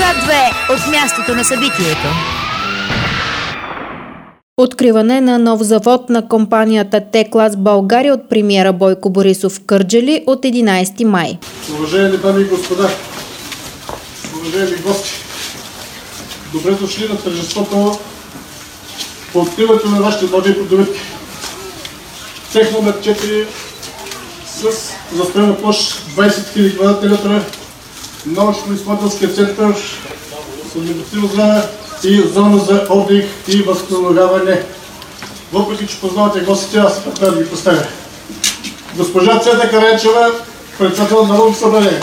Свят 2 от мястото на събитието. Откриване на нов завод на компанията Т-клас България от премиера Бойко Борисов в Кърджали от 11 май. Уважаеми дами и господа, уважаеми гости, добре дошли на тържеството по откриването на нашите нови придобивки. Цех номер 4 с застроена площ 20 000 квадратни метра, научно-изследователския център с медицинска зона и зона за отдих и възстановяване. Въпреки че познавате гостите, аз се трябва да ги представя. Госпожа Цвета Караянчева, председател на Народното събрание.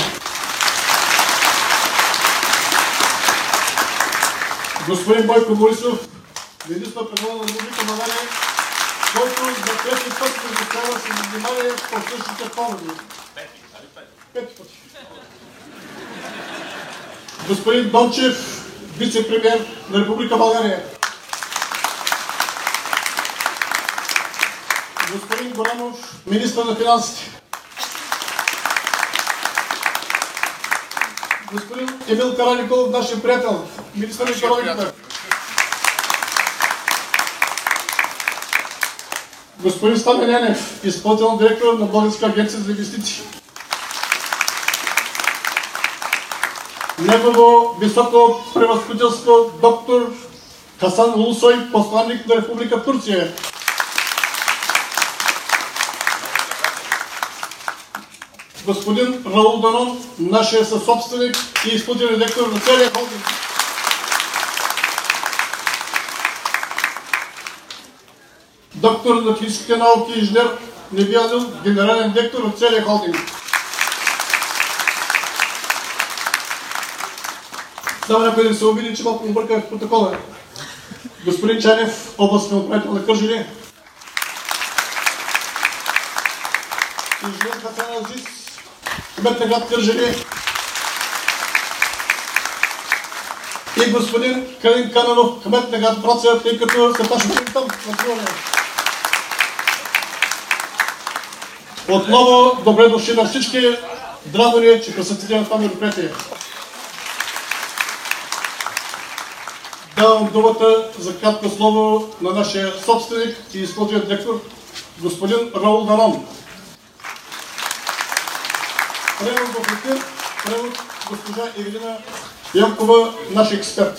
Господин Бойко Борисов, министър-председател на Република България, който за трети път предоставя с внимание по същите поводи. Пети пъти. Господин Дончев, вице-премиер на Република България. Господин Горанов, министър на финансите. Господин Емил Караниколов, нашия приятел, министър на икономиката. Господин Стамен Янев, изпълнителен директор на Българска агенция за инвестиции. Негово високо превъзходителство доктор Хасан Улусой, посланник на Република Турция. Господин Раул Данон, нашия съсобственик и изпълнителен директор на целия холдинг. Доктор на физическите науки и инженер Небиянил, генерален директор на целия холдинг. Само някой да се обиди, че малко обърка в протокола. Господин Чанев, областен управител на Кърджали. Инженер Хасан Азис, кмет на град Кърджали. И господин Калин Кананов, кмет на град Враца, тъй като се пашва там. Отново добре дошли на всички. Драго ни е, че присъствате на това мероприятие. Давам думата за кратко слово на нашия собственик и изпълнителен директор, господин Раул Данон. Превод в ефир, превод госпожа Евелина Янкова, наш експерт.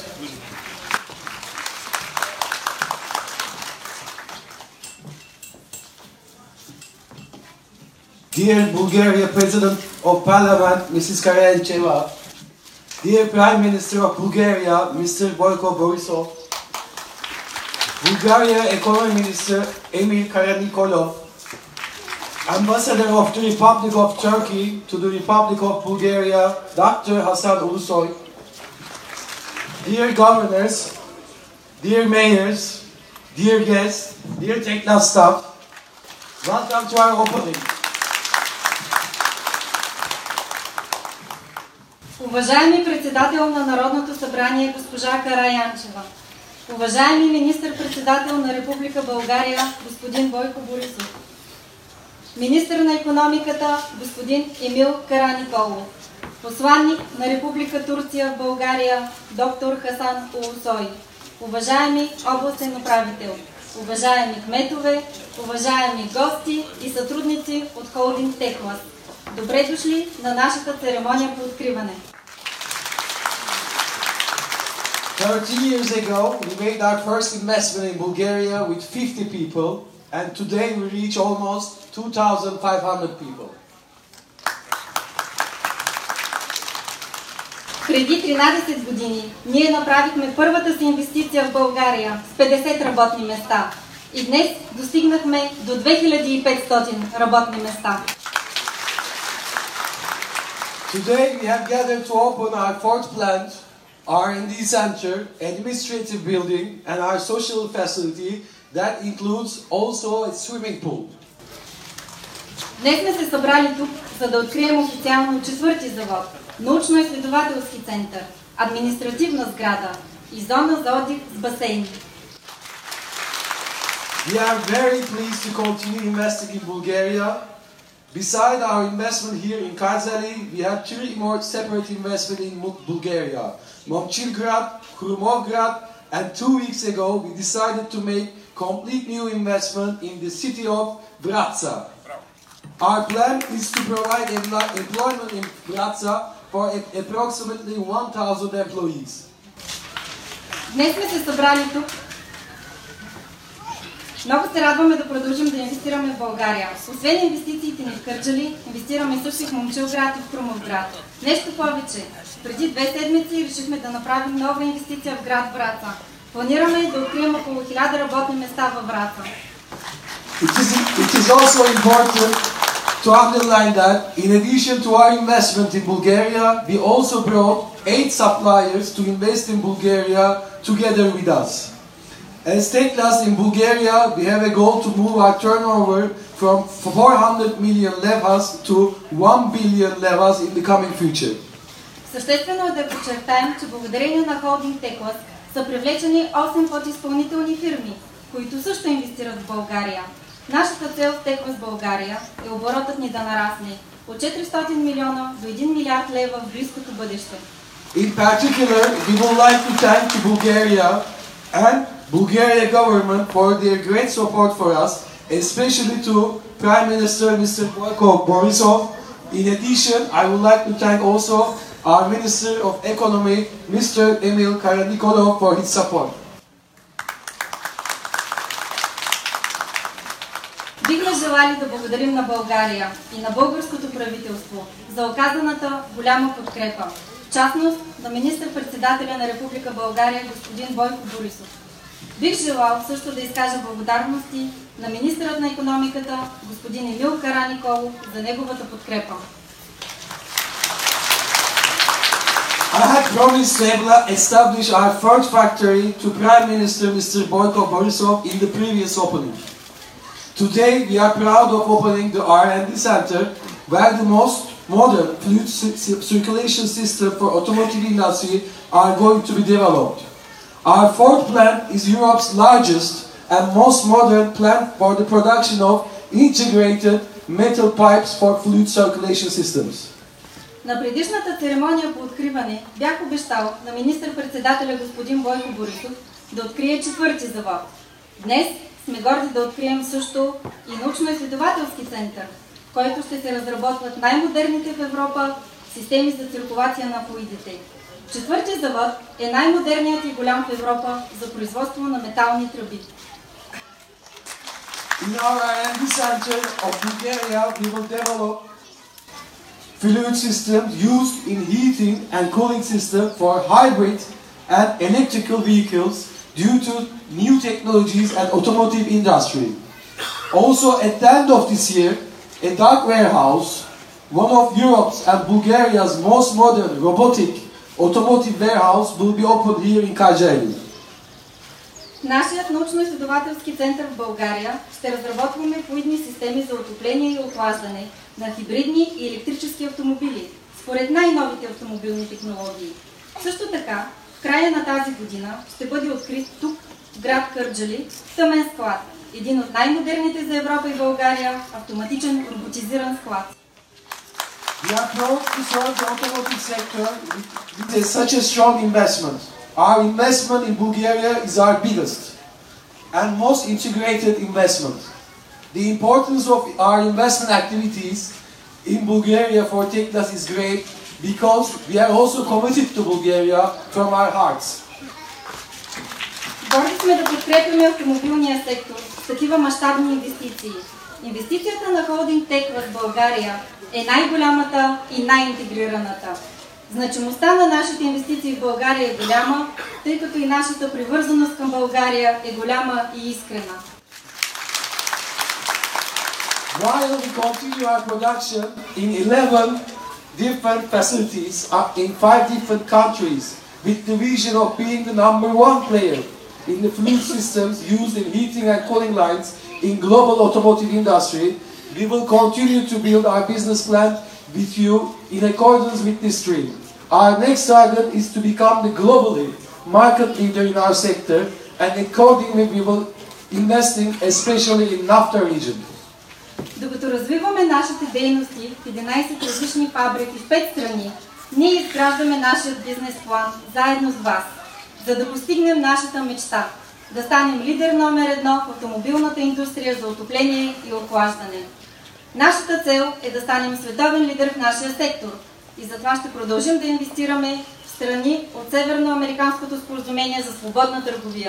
Dear Bulgaria President of Parliament, Mrs. Karayancheva, Dear Prime Minister of Bulgaria, Mr. Boyko Borisov, Bulgaria Economy Minister Emil Karanikolov, Ambassador of the Republic of Turkey to the Republic of Bulgaria, Dr. Hasan Ulusoy, Dear Governors, Dear Mayors, Dear Guests, Dear Т-клас staff, welcome to our opening. Уважаеми председател на Народното събрание госпожа Караянчева, уважаеми министър-председател на Република България господин Бойко Борисов, министър на икономиката господин Емил Караниколов, посланник на Република Турция в България доктор Хасан Улусой, уважаеми областен управител, уважаеми кметове, уважаеми гости и сътрудници от холдинг Т-клас. Добре дошли на нашата церемония по откриване. 30 years ago, we made our first investment in Bulgaria with 50 people, and today we reach almost 2,500 people. Преди 13 години ние направихме първата си инвестиция в България с 50 работни места и днес достигнахме до 2500 работни места. Today we have gathered to open our fourth plant, R&D center, administrative building, and our social facility that includes also a swimming pool. Днес сме се събрали тук, за да открием официално четвърти завод, научно-изследователски център, административна сграда и зона за отдих с басейн. We are very pleased to continue investing in Bulgaria Beside our investment here in Kayseri, we have 3 more separate investments in Bulgaria. Momchilgrad, Krumovgrad, and 2 weeks ago we decided to make complete new investment in the city of Vratsa. Our plan is to provide employment in Vratsa for approximately 1,000 employees. Днес сме се събрали тук. Много се радваме да продължим да инвестираме в България. Освен инвестициите ни в Кърджали, инвестираме също и в Момчилград и в Крумовград. Нещо повече. Преди 2 седмици решихме да направим нова инвестиция в град Враца. Планираме да открием около 1000 работни места във Враца. It is also important to underline that in addition to our investment in Bulgaria, we also brought 8 suppliers to invest in Bulgaria together with us. As Teklas in Bulgaria, we have a goal to move our turnover from 400 million levas to 1 billion levas in the coming future. Съществено е да подчертаем, че благодарение на холдинг Теклас са привлечени 8 подизпълнителни фирми, които също инвестират в България. Нашата цел в Теклас България е оборотът ни да нарасне от 400 милиона до 1 милиард лева в близкото бъдеще. In particular, we would like to thank Bulgaria and Bulgaria government for their great support for us, especially to Prime Minister Mr. Boyko Borisov. In addition, I would like to thank also our Minister of Economy, Mr. Emil Karanikolov, for his support. Бихме желали да благодарим на България и на българското правителство за оказаната голяма подкрепа. В частност на министър-председателя на Република България господин Бойко Борисов. Бих желал също да изкажа благодарности на министърът на икономиката господин Емил Караниколов за неговата подкрепа. I had promised to establish our first factory to Prime Minister Mr. Boyko Borisov in the previous opening. Today we are proud of opening the R&D center where the most modern fluid circulation system for automotive industry are going to be developed. Our fourth plant is Europe's largest and most modern plant for the production of integrated metal pipes for fluid circulation systems. На предишната церемония по откриване бях обещал на министър-председателя господин Бойко Борисов да открие 4-ти завод. Днес сме горди да открием също и научно-изследователски център, в който ще се разработват най-модерните в Европа системи за циркулация на флуидите. 4-ти завод е най-модерният и голям в Европа за производство на метални тръби. In our R&D center of Bulgaria, we will develop fluid systems used in heating and cooling systems for hybrid and electrical vehicles due to new technologies and automotive industry. Also, at the end of this year, a dark warehouse, one of Europe's and Bulgaria's most modern robotic automotive warehouse, will be opened here in Kayseri. Нашият научно-изследователски център в България ще разработваме флуидни системи за отопление и охлаждане на хибридни и електрически автомобили, според най-новите автомобилни технологии. Също така, в края на тази година ще бъде открит тук, в град Кърджали, тъмен склад, един от най-модерните за Европа и България автоматичен роботизиран склад. We are proud to serve the automotive sector with such a strong investment. Our investment in Bulgaria is our biggest and most integrated investment. The importance of our investment activities in Bulgaria for Teklas is great because we are also committed to Bulgaria from our hearts. Горди сме да подкрепяме автомобилния сектор с такива мащабни инвестиции. Инвестицията на холдинг Теклас в България е най-голямата и най-интегрираната. Значимостта на нашите инвестиции в България е голяма, тъй като и нашата привързаност към България е голяма и искрена. While we continue our production in 11 different facilities in 5 different countries with the vision of being the #1 player in the fluid systems used in heating and cooling lines in global automotive industry, we will continue to build our business plan with you in accordance with this dream. Our next target is to become the globally market leader in our sector, and accordingly we will investing especially in NAFTA region. Докато развиваме нашите дейности в 11 различни фабрики в 5 страни, ние изграждаме нашия бизнес план заедно с вас, за да постигнем нашата мечта – да станем лидер номер 1 в автомобилната индустрия за отопление и охлаждане. Нашата цел е да станем световен лидер в нашия сектор и затова ще продължим да инвестираме в страни от Северноамериканското споразумение за свободна търговия.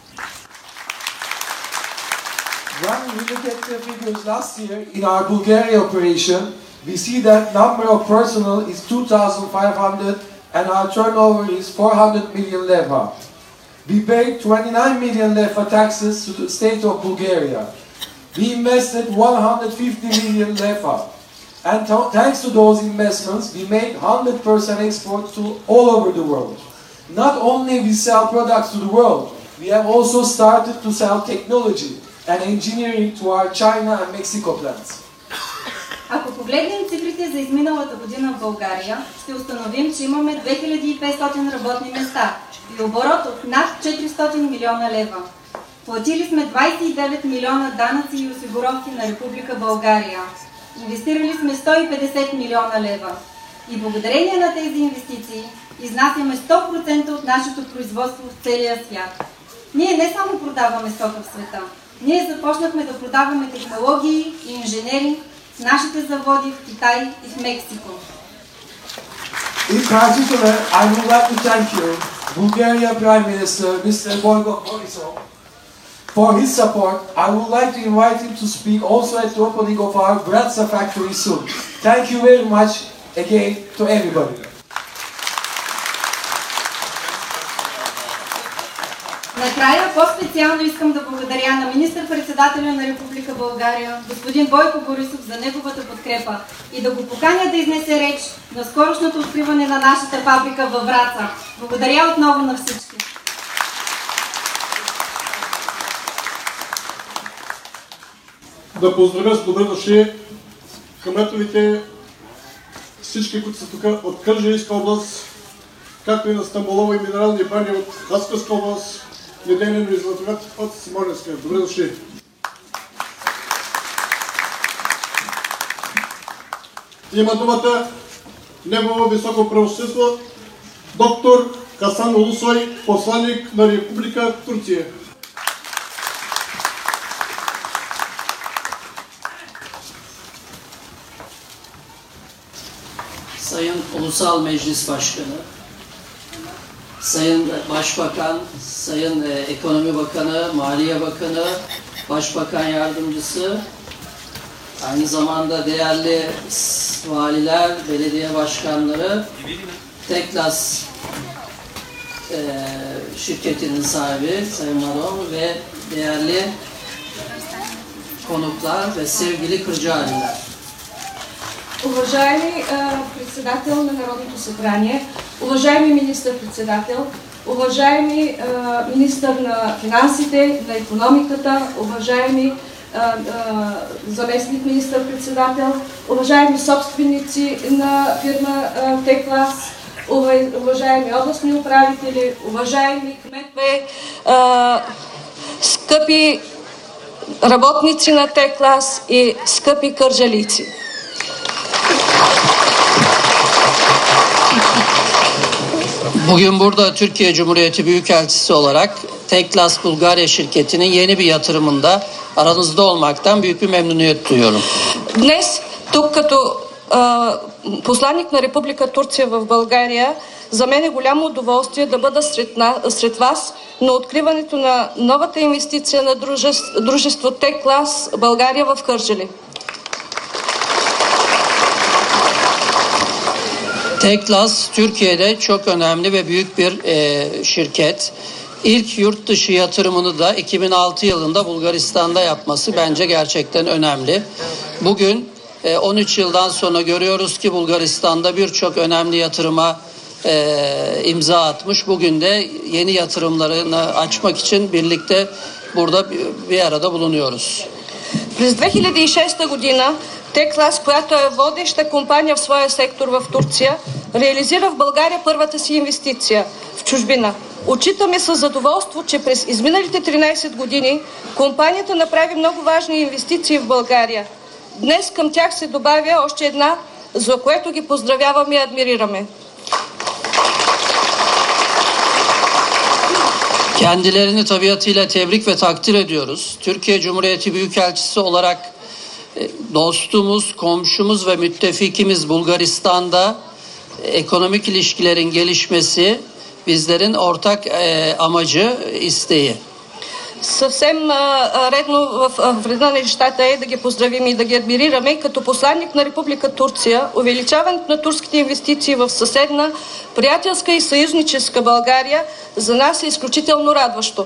When we look at the figures last year in our Bulgaria operation, we see that number of personnel is 2,500 and our turnover is 400 million leva. We paid 29 million leva taxes to the state of Bulgaria. We invested 150 million leva. And thanks to those investments, we made 100% export to all over the world. Not only we sell products to the world, we have also started to sell technology and engineering to our China and Mexico plants. Ако погледнем цифрите за изминалата година в България, ще установим, че имаме 2500 работни места и оборот от над 400 милиона лева. Платили сме 29 милиона данъци и осигуровки на Република България. Инвестирали сме 150 милиона лева. И благодарение на тези инвестиции изнасяме 100% от нашето производство в целия свят. Ние не само продаваме стока в света, ние започнахме да продаваме технологии и инженеринг в нашите заводи в Китай и в Мексико. In particular, I would like to thank you, Bulgaria Prime Minister Mr. Boyko Borisov, for his support. I would like to invite him to speak also at the opening of our Bratsa factory soon. Thank you very much again to everybody. Накрая по-специално искам да благодаря на министър-председателя на Република България, господин Бойко Борисов, за неговата подкрепа и да го поканя да изнесе реч на скорошното откриване на нашата фабрика във Враца. Благодаря отново на всички. Да поздравя с добре дошли кметовите, всички, които са тук от Кърджалийска област, както и на Стамболова и Минерални бани от Хасковска област, Недейнено и Златоград от Смолянска. Добре дошли! Има думата Негово високо превъзходителство доктор Хасан Улусой, посланник на Република Турция. Sayın Ulusal Meclis Başkanı, Sayın Başbakan, Sayın Ekonomi Bakanı, Maliye Bakanı, Başbakan Yardımcısı, aynı zamanda değerli valiler, belediye başkanları, Teklas şirketinin sahibi Sayın Madon ve değerli konuklar ve sevgili Kırcaaliler. Уважаеми председател на Народното събрание, уважаеми министър-председател, уважаеми министър на финансите, на икономиката, уважаеми заместник министър-председател, уважаеми собственици на фирма Теклас, уважаеми областни управители, уважаеми кметове, скъпи работници на Теклас и скъпи кърджалийци. Bugün burada Türkiye Cumhuriyeti Büyükelçisi olarak Teklas Bulgarya şirketinin yeni bir yatırımında aranızda olmaktan büyük bir memnuniyet duyuyorum. Днес, тук като посланник на Република Турция в България, за мен е голямо удоволствие да бъда сред вас на откриването на новата инвестиция на дружество Теклас България в Кърджали. Teklas Türkiye'de çok önemli ve büyük bir şirket. İlk yurt dışı yatırımını da 2006 yılında Bulgaristan'da yapması bence gerçekten önemli. Bugün 13 yıldan sonra görüyoruz ki Bulgaristan'da birçok önemli yatırıma imza atmış. Bugün de yeni yatırımlarını açmak için birlikte burada bir arada bulunuyoruz. През 2006 година Теклас, която е водеща компания в своя сектор в Турция, реализира в България първата си инвестиция в чужбина. Отчитаме със задоволство, че през изминалите 13 години компанията направи много важни инвестиции в България. Днес към тях се добавя още една, за което ги поздравяваме и адмирираме. Kendilerini tabiatıyla tebrik ve takdir ediyoruz. Türkiye Cumhuriyeti Büyükelçisi olarak dostumuz, komşumuz ve müttefikimiz Bulgaristan'da ekonomik ilişkilerin gelişmesi bizlerin ortak amacı, isteği. Съвсем редно в реда на нещата е да ги поздравим и да ги адмирираме. Като посланник на Република Турция, увеличаването на турските инвестиции в съседна, приятелска и съюзническа България за нас е изключително радващо.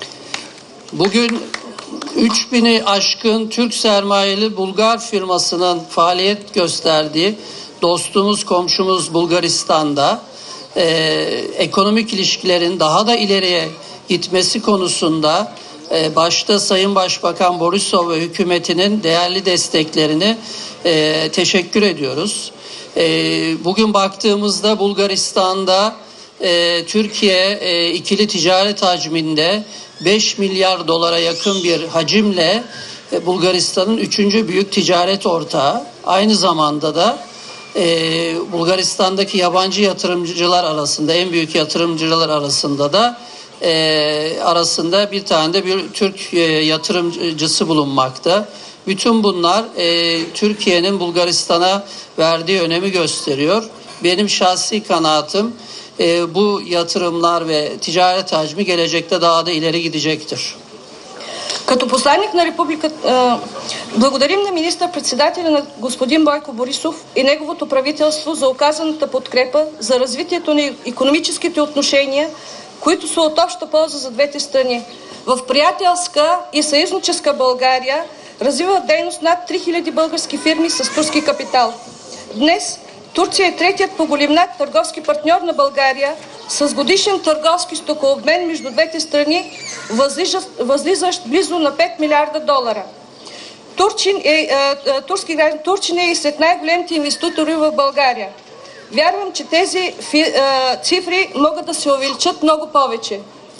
Bugün 3000'i aşkın Türk sermayeli Bulgar firmasının faaliyet gösterdiği dostumuz, komşumuz Bulgaristan'da ekonomik ilişkilerin daha da ileriye gitmesi konusunda başta Sayın Başbakan Borisov ve hükümetinin değerli desteklerini teşekkür ediyoruz. Bugün baktığımızda Bulgaristan'da Türkiye ikili ticaret hacminde 5 milyar dolara yakın bir hacimle Bulgaristan'ın 3. büyük ticaret ortağı. Aynı zamanda da Bulgaristan'daki yabancı yatırımcılar arasında, en büyük yatırımcılar arasında da arasında bir tane de bir Türk yatırımcısı bulunmakta. Bütün bunlar Türkiye'nin Bulgaristan'a verdiği önemi gösteriyor. Benim şahsi kanaatim bu yatırımlar ve ticaret hacmi gelecekte daha da ileri gidecektir. Като посланник на републиката, благодарим на министър-председателя на господин Бойко Борисов и неговото правителство за оказаната подкрепа за развитието на икономическите отношения, които са от обща полза за двете страни. В приятелска и съюзническа България развиват дейност над 3000 български фирми с турски капитал. Днес Турция е третият по големина търговски партньор на България с годишен търговски стокообмен между двете страни, възлизащ близо на 5 милиарда долара. Турчин е и сред най-големите инвеститори в България. Вярвам, че тези цифри могат да се увеличат много повече.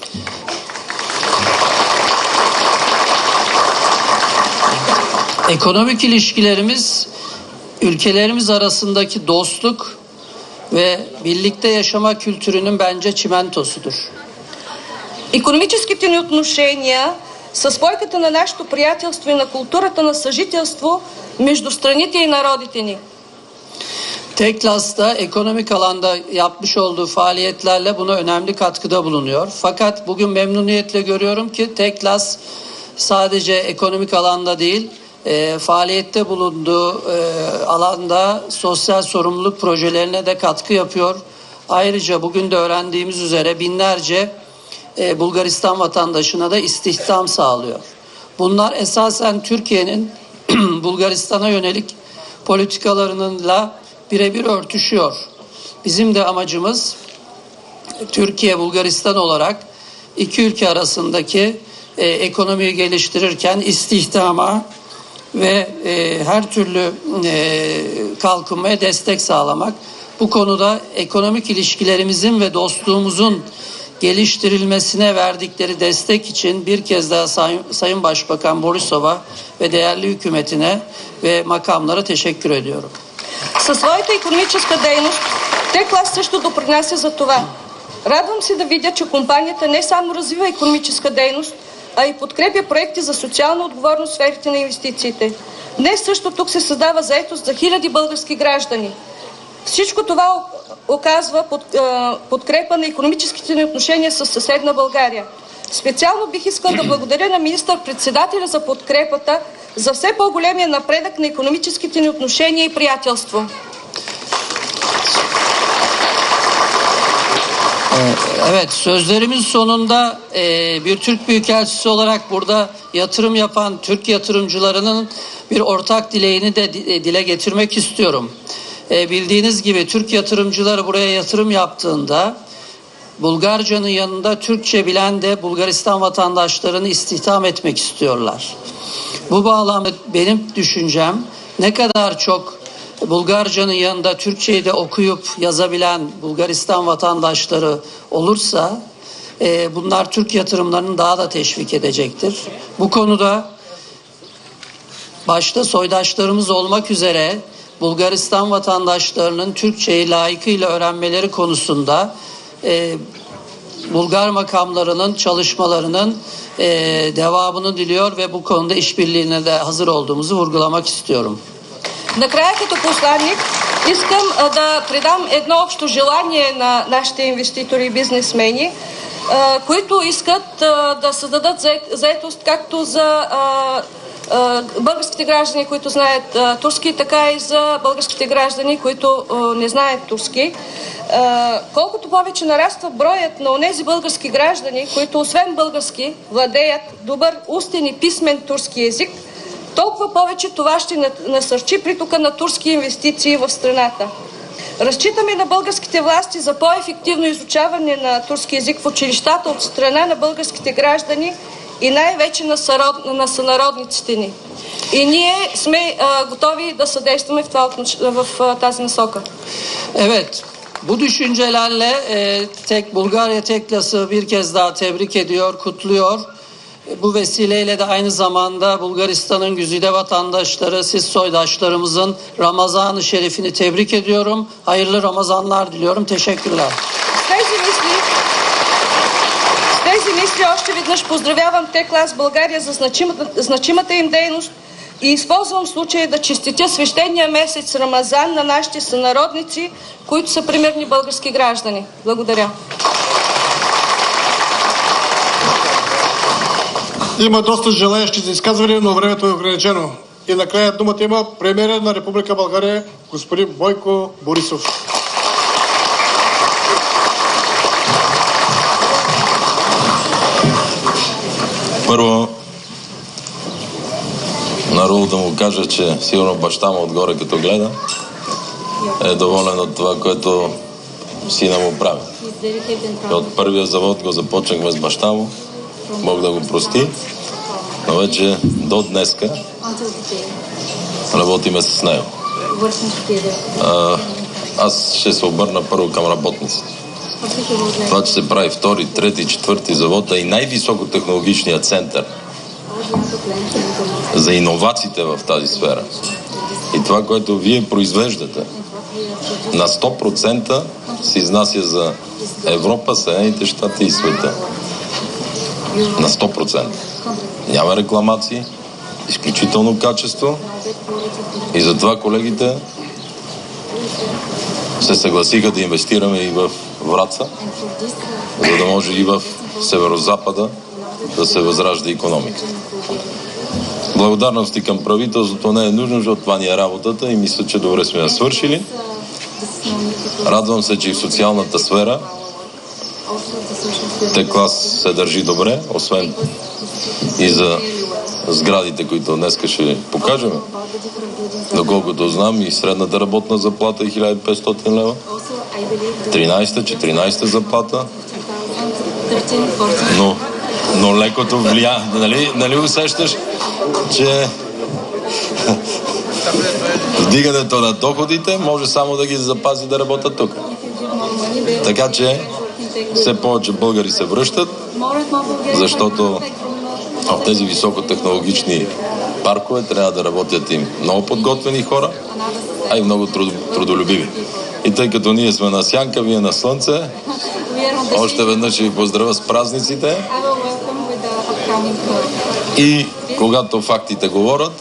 Ekonomik ilişkilerimiz ülkelerimiz arasındaki dostluk ve birlikte yaşama kültürünün bence çimentosudur. Икономическите ни отношения са спойката на нашето приятелство и на културата на съжителство между страните и народите ни. Teklas'ta ekonomik alanda yapmış olduğu faaliyetlerle buna önemli katkıda bulunuyor. Fakat bugün memnuniyetle görüyorum ki Teklas sadece ekonomik alanda değil, faaliyette bulunduğu alanda sosyal sorumluluk projelerine de katkı yapıyor. Ayrıca bugün de öğrendiğimiz üzere binlerce Bulgaristan vatandaşına da istihdam sağlıyor. Bunlar esasen Türkiye'nin Bulgaristan'a yönelik politikalarıyla birebir örtüşüyor. Bizim de amacımız Türkiye, Bulgaristan olarak iki ülke arasındaki ekonomiyi geliştirirken istihdama ve her türlü kalkınmaya destek sağlamak. Bu konuda ekonomik ilişkilerimizin ve dostluğumuzun geliştirilmesine verdikleri destek için bir kez daha Sayın Başbakan Borisov'a ve değerli hükümetine ve makamlara teşekkür ediyorum. Със своята икономическа дейност Теклас също допринася за това. Радвам се да видя, че компанията не само развива икономическа дейност, а и подкрепя проекти за социална отговорност в сферите на инвестициите. Днес също тук се създава заетост за хиляди български граждани. Всичко това оказва подкрепа на икономическите ни отношения с съседна България. Специално бих искал да благодаря на министър-председателя за подкрепата за все по-големия напредък на икономическите ни отношения и приятелство. Evet, sözlerimiz sonunda bir Türk Büyükelçisi olarak burada yatırım yapan Türk yatırımcılarının bir ortak dileğini de dile getirmek istiyorum. Bildiğiniz gibi Türk yatırımcıları buraya yatırım yaptığında Bulgarcanın yanında Türkçe bilen de Bulgaristan vatandaşlarını istihdam etmek istiyorlar. Bu bağlamda benim düşüncem ne kadar çok Bulgarcanın yanında Türkçeyi de okuyup yazabilen Bulgaristan vatandaşları olursa bunlar Türk yatırımlarını daha da teşvik edecektir. Bu konuda başta soydaşlarımız olmak üzere Bulgaristan vatandaşlarının Türkçeyi layıkıyla öğrenmeleri konusunda Bulgar makamlarının çalışmalarının devamını diliyor ve bu konuda işbirliğine de hazır olduğumuzu vurgulamak istiyorum. Накрая като посланник искам да предам едно общо желание на нашите инвеститори и бизнесмени, които искат да създадат заетост както за българските граждани, които знаят турски, така и за българските граждани, които не знаят турски. Колкото повече нараства броят на онези български граждани, които освен български владеят добър устен и писмен турски език, толкова повече това ще насърчи притока на турски инвестиции в страната. Разчитаме на българските власти за по-ефективно изучаване на турски език в училищата от страна на българските граждани и най-вече на сънародниците ни. И ние sме готоvi da съдействаме в тази насока. Evet, bu düşüncelerle Bulgarya Teklas'ı bir kez daha tebrik ediyor, kutluyor. Bu vesileyle de aynı zamanda Bulgaristan'ın güzide vatandaşları, siz soydaşlarımızın Ramazan-ı Şerif'ini tebrik ediyorum. Hayırlı Ramazanlar diliyorum. Teşekkürler. С тези мисли още веднъж поздравявам Теклас България за значимата им дейност и използвам случая да честитя свещения месец Рамазан на нашите сънародници, които са примерни български граждани. Благодаря. Има доста желаящи за изказване, но времето е ограничено. И накрая думата има премиерът на Република България, господин Бойко Борисов. Първо, народу да му кажа, че сигурно баща му отгоре като гледа е доволен от това, което сина му прави. От първия завод го започнахме с баща му, Бог да го прости, но вече до днеска работиме с него. Аз ще се обърна първо към работниците. Това, че се прави втори, трети, четвърти завод, а и най-високотехнологичният център за иновациите в тази сфера. И това, което вие произвеждате, на 100% се изнася за Европа, Съединените щати и света. На 100%. Няма рекламации, изключително качество и затова колегите се съгласиха да инвестираме и в Враца, за да може и в Северозапада да се възражда икономика. Благодарности към правителството не е нужно, защото това ни е работата и мисля, че добре сме я свършили. Радвам се, че и в социалната сфера Теклас се държи добре, освен и за сградите, които днес ще покажем. Доколкото знам, и средната работна заплата е 1500 лева. 13-14 заплата. Но лекото влия. Нали усещаш, че вдигането на доходите може само да ги запази да работят тук. Така че все повече българи се връщат, защото в тези високотехнологични паркове трябва да работят им много подготвени хора, а и много трудолюбиви. И тъй като ние сме на сянка, вие на слънце, още веднъж ще ви поздравя с празниците. И когато фактите говорят,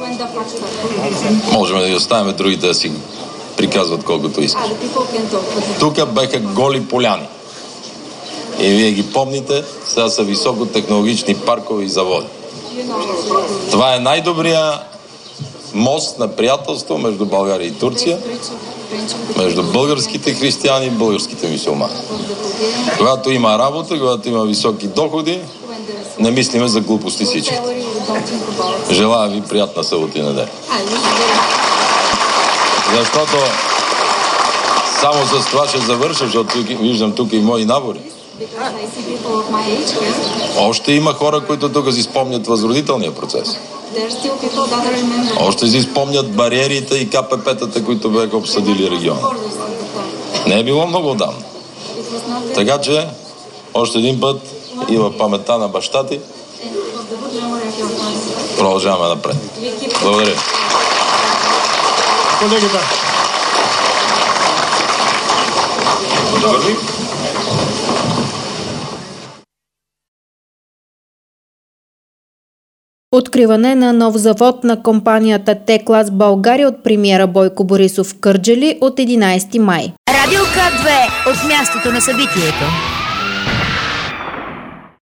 можем да ги оставим другите да си приказват колкото искат. Тук беха голи поляни. И вие ги помните, сега са високотехнологични паркове и заводи. Това е най-добрия мост на приятелство между България и Турция, между българските християни и българските мюсюлмани. Когато има работа, когато има високи доходи, не мислиме за глупости всички. Желая ви приятна събота и неделя. Защото само с това ще завърша, защото виждам тук и мои набори. Още има хора, които тук си спомнят възродителния процес. Още си спомнят бариерите и КПП-тата, които бяха обсъдили региона. Не е било много отдавна. Така че, още един път и в паметта на баща ти, Продължаваме напред. Благодаря. Колегата. Откриване на нов завод на компанията Т-клас България от премиера Бойко Борисов в Кърджали от 11 май. Радио К2 от мястото на събитието.